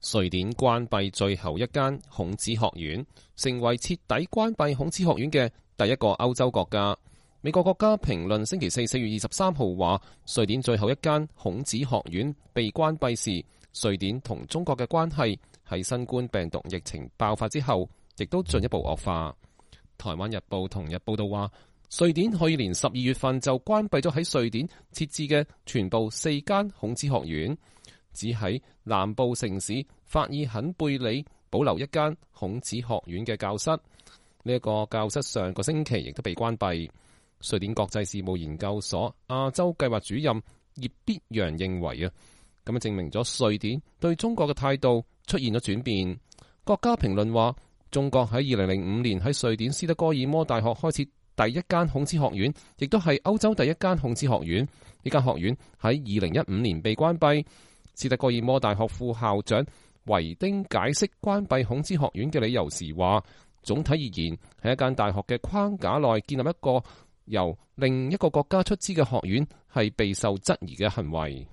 瑞典關閉最後一間孔子學院，成為徹底關閉孔子學院嘅第一個歐洲國家。美國國家評論星期4月23號話，瑞典最後一間孔子學院被關閉時，瑞典同中國嘅關係喺新冠病毒疫情爆發之後，亦都進一步惡化。台灣日報同日報道話，瑞典去年12月份就關閉咗喺瑞典設置嘅全部4間孔子學院，只喺南部城市法爾肯貝里保留一間孔子學院嘅教室。呢一個教室上個星期亦都被關閉。瑞典國際事務研究所亞洲計劃主任葉必陽認為咁證明咗瑞典對中國嘅態度出現咗轉變。國家評論話，中國喺2005年喺瑞典斯德哥爾摩大學開設第一間孔子學院，亦都係歐洲第一間孔子學院。呢間學院喺2015年被關閉。斯德哥爾摩大學副校長維丁解釋關閉孔子學院嘅理由時話，總體而言，喺一間大學嘅框架內建立一個由另一個國家出資嘅學院係備受質疑嘅行為。